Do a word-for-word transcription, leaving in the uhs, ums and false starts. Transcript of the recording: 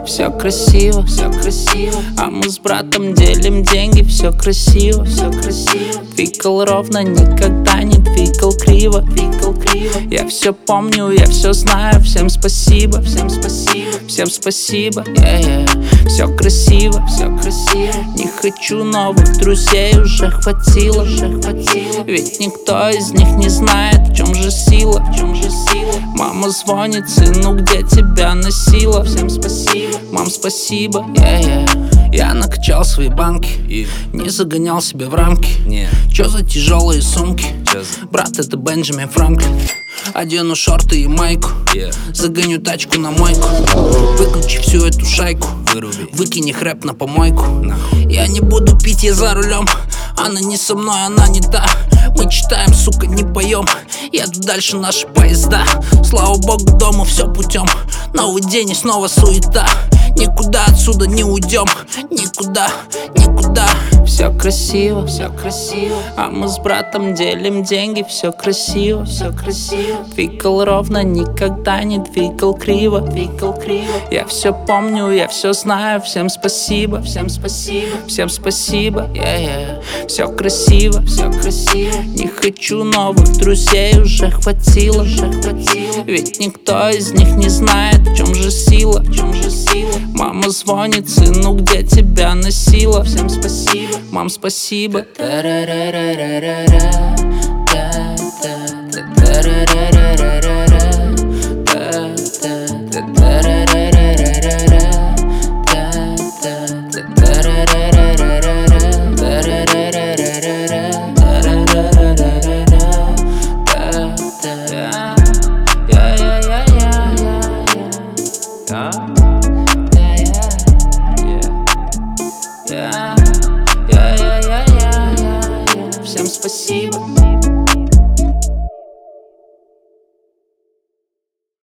Все красиво, все красиво. А мы с братом делим деньги. Все красиво, все красиво. Двигал ровно, никогда не двигал криво, двигал криво. Я все помню, я все знаю. Всем спасибо, всем спасибо, всем спасибо. Yeah, yeah. Все красиво, все красиво. Не хочу новых друзей, уже хватило, уже хватило. Ведь никто из них не знает, в чем же сила, в чем же сила. Мама звонит, сыну, где тебя носила? Всем спасибо, мам, спасибо. Yeah, yeah. Я накачал свои банки и не загонял себя в рамки. Не. Чё за тяжелые сумки? За... Брат, это Бенджамин Франклин. Одену шорты и майку, yeah. Загоню тачку на мойку. Выключи всю эту шайку, выруби. Выкини хрэп на помойку. Нахуй. Я не буду пить, я за рулем. Она не со мной, она не та. Мы читаем, сука, не поем. Еду дальше наши поезда. Слава богу, дома все путем. Новый день и снова суета. Никуда отсюда не уйдем. Никуда, никуда. Все красиво, все красиво. А мы с братом делим деньги. Все красиво, все красиво. Двигал ровно, никогда не двигал криво, двигал криво. Я все помню, я все знаю. Всем спасибо, всем спасибо, всем спасибо. Yeah, yeah. Все красиво, все красиво. Не хочу новых друзей, уже хватило, уже хватило. Ведь никто из них не знает, в чем же сила, в чем же сила. Мама звонит, сыну, где тебя носила? Всем спасибо, мам, спасибо. Та-ра-ра-ра-ра-ра-ра.